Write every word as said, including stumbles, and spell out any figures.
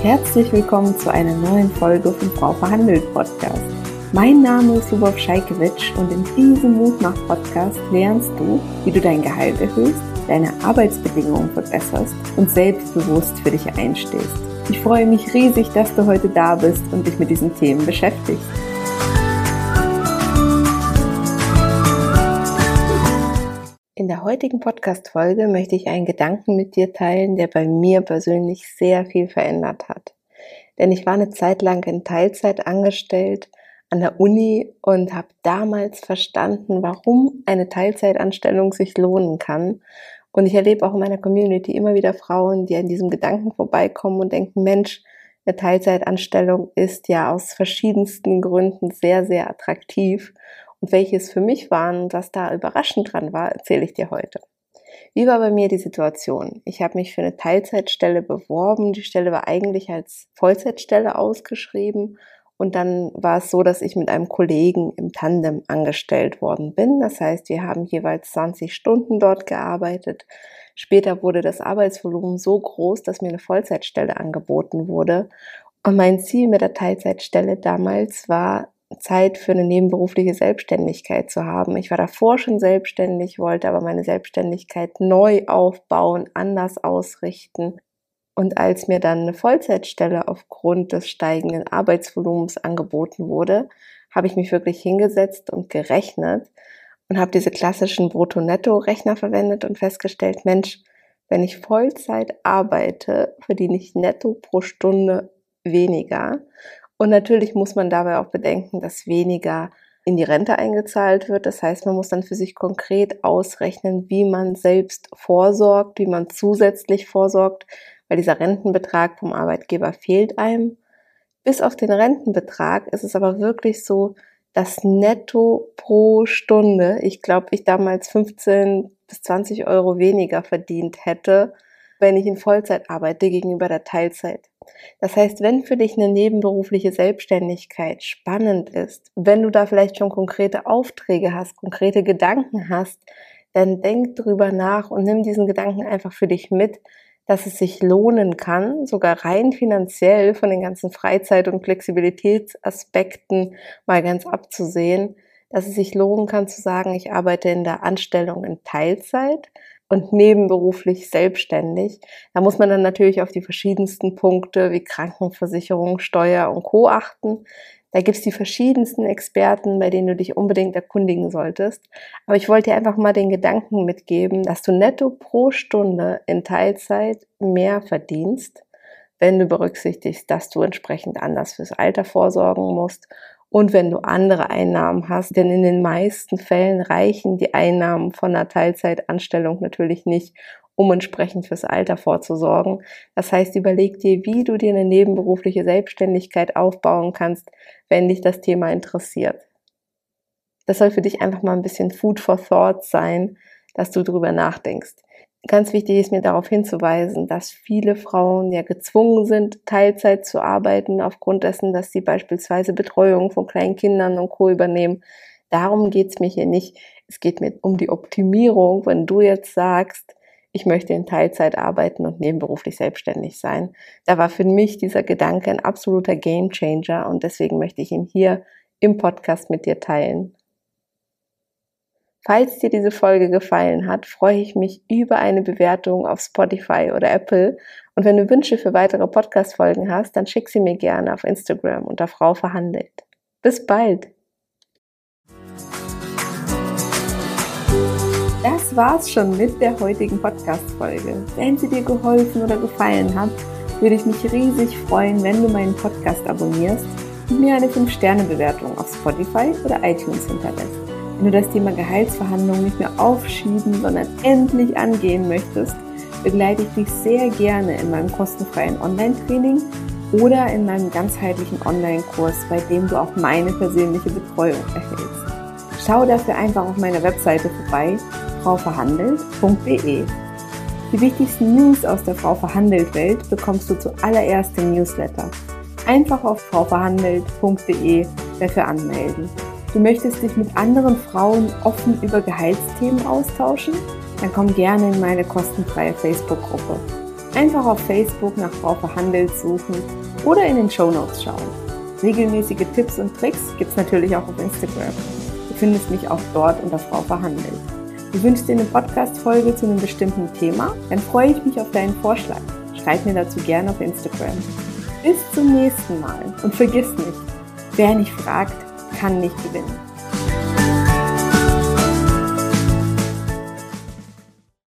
Herzlich willkommen zu einer neuen Folge vom Frau verhandelt Podcast. Mein Name ist Lubov Scheikewitsch und in diesem Mutmach-Podcast lernst du, wie du dein Gehalt erhöhst, deine Arbeitsbedingungen verbesserst und selbstbewusst für dich einstehst. Ich freue mich riesig, dass du heute da bist und dich mit diesen Themen beschäftigst. In der heutigen Podcast-Folge möchte ich einen Gedanken mit dir teilen, der bei mir persönlich sehr viel verändert hat. Denn ich war eine Zeit lang in Teilzeit angestellt an der Uni und habe damals verstanden, warum eine Teilzeitanstellung sich lohnen kann. Und ich erlebe auch in meiner Community immer wieder Frauen, die an diesem Gedanken vorbeikommen und denken, Mensch, eine Teilzeitanstellung ist ja aus verschiedensten Gründen sehr, sehr attraktiv. Und welches für mich war und was da überraschend dran war, erzähle ich dir heute. Wie war bei mir die Situation? Ich habe mich für eine Teilzeitstelle beworben. Die Stelle war eigentlich als Vollzeitstelle ausgeschrieben. Und dann war es so, dass ich mit einem Kollegen im Tandem angestellt worden bin. Das heißt, wir haben jeweils zwanzig Stunden dort gearbeitet. Später wurde das Arbeitsvolumen so groß, dass mir eine Vollzeitstelle angeboten wurde. Und mein Ziel mit der Teilzeitstelle damals war, Zeit für eine nebenberufliche Selbstständigkeit zu haben. Ich war davor schon selbstständig, wollte aber meine Selbstständigkeit neu aufbauen, anders ausrichten. Und als mir dann eine Vollzeitstelle aufgrund des steigenden Arbeitsvolumens angeboten wurde, habe ich mich wirklich hingesetzt und gerechnet und habe diese klassischen Brutto-Netto-Rechner verwendet und festgestellt, Mensch, wenn ich Vollzeit arbeite, verdiene ich netto pro Stunde weniger. Und natürlich muss man dabei auch bedenken, dass weniger in die Rente eingezahlt wird. Das heißt, man muss dann für sich konkret ausrechnen, wie man selbst vorsorgt, wie man zusätzlich vorsorgt, weil dieser Rentenbetrag vom Arbeitgeber fehlt einem. Bis auf den Rentenbetrag ist es aber wirklich so, dass netto pro Stunde, ich glaube, ich damals fünfzehn bis zwanzig Euro weniger verdient hätte, wenn ich in Vollzeit arbeite gegenüber der Teilzeit. Das heißt, wenn für dich eine nebenberufliche Selbstständigkeit spannend ist, wenn du da vielleicht schon konkrete Aufträge hast, konkrete Gedanken hast, dann denk drüber nach und nimm diesen Gedanken einfach für dich mit, dass es sich lohnen kann, sogar rein finanziell von den ganzen Freizeit- und Flexibilitätsaspekten mal ganz abzusehen, dass es sich lohnen kann zu sagen, ich arbeite in der Anstellung in Teilzeit und nebenberuflich selbstständig. Da muss man dann natürlich auf die verschiedensten Punkte wie Krankenversicherung, Steuer und Co. achten. Da gibt es die verschiedensten Experten, bei denen du dich unbedingt erkundigen solltest. Aber ich wollte dir einfach mal den Gedanken mitgeben, dass du netto pro Stunde in Teilzeit mehr verdienst, wenn du berücksichtigst, dass du entsprechend anders fürs Alter vorsorgen musst und wenn du andere Einnahmen hast, denn in den meisten Fällen reichen die Einnahmen von einer Teilzeitanstellung natürlich nicht, um entsprechend fürs Alter vorzusorgen. Das heißt, überleg dir, wie du dir eine nebenberufliche Selbstständigkeit aufbauen kannst, wenn dich das Thema interessiert. Das soll für dich einfach mal ein bisschen Food for Thought sein, dass du drüber nachdenkst. Ganz wichtig ist mir darauf hinzuweisen, dass viele Frauen ja gezwungen sind, Teilzeit zu arbeiten, aufgrund dessen, dass sie beispielsweise Betreuung von kleinen Kindern und Co. übernehmen. Darum geht's mir hier nicht. Es geht mir um die Optimierung, wenn du jetzt sagst, ich möchte in Teilzeit arbeiten und nebenberuflich selbstständig sein. Da war für mich dieser Gedanke ein absoluter Gamechanger und deswegen möchte ich ihn hier im Podcast mit dir teilen. Falls dir diese Folge gefallen hat, freue ich mich über eine Bewertung auf Spotify oder Apple. Und wenn du Wünsche für weitere Podcast-Folgen hast, dann schick sie mir gerne auf Instagram unter Frau verhandelt. Bis bald! Das war's schon mit der heutigen Podcast-Folge. Wenn sie dir geholfen oder gefallen hat, würde ich mich riesig freuen, wenn du meinen Podcast abonnierst und mir eine fünf Sterne Bewertung auf Spotify oder iTunes hinterlässt. Wenn du das Thema Gehaltsverhandlungen nicht mehr aufschieben, sondern endlich angehen möchtest, begleite ich dich sehr gerne in meinem kostenfreien Online-Training oder in meinem ganzheitlichen Online-Kurs, bei dem du auch meine persönliche Betreuung erhältst. Schau dafür einfach auf meiner Webseite vorbei, frau verhandelt punkt de. Die wichtigsten News aus der Frau verhandelt Welt bekommst du zuallererst im Newsletter. Einfach auf frau verhandelt punkt de dafür anmelden. Du möchtest dich mit anderen Frauen offen über Gehaltsthemen austauschen? Dann komm gerne in meine kostenfreie Facebook-Gruppe. Einfach auf Facebook nach Frau Verhandelt suchen oder in den Shownotes schauen. Regelmäßige Tipps und Tricks gibt es natürlich auch auf Instagram. Du findest mich auch dort unter Frau Verhandelt. Du wünschst dir eine Podcast-Folge zu einem bestimmten Thema? Dann freue ich mich auf deinen Vorschlag. Schreib mir dazu gerne auf Instagram. Bis zum nächsten Mal und vergiss nicht, wer nicht fragt, kann nicht gewinnen.